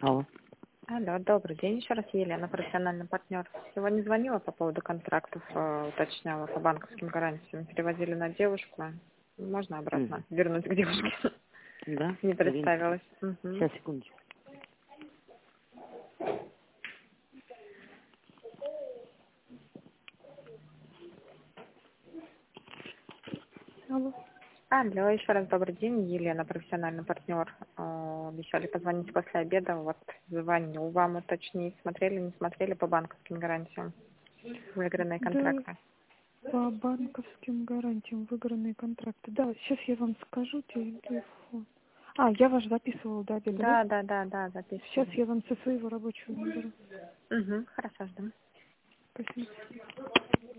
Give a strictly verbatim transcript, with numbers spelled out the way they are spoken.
Алло. Алло, добрый день. Еще раз Елена, профессиональный партнер. Сегодня звонила по поводу контрактов, э, уточняла по банковским гарантиям. Переводили на девушку. Можно обратно Мгм. вернуть к девушке? Да? Не Ирина. представилась. Мгм. Сейчас, секундочку. Алло. Алло, еще раз добрый день. Елена, профессиональный партнер. Э, Обещали позвонить после обеда. Вот звоню вам уточнить. Смотрели, не смотрели по банковским гарантиям? Выигранные Да, контракты. по банковским гарантиям выигранные контракты. Да, сейчас я вам скажу телефон. А, я ваш записывала до обеда, да? Да, да, да, да, Сейчас записываю. я вам со своего рабочего наберу. Угу, хорошо, ждем. Спасибо.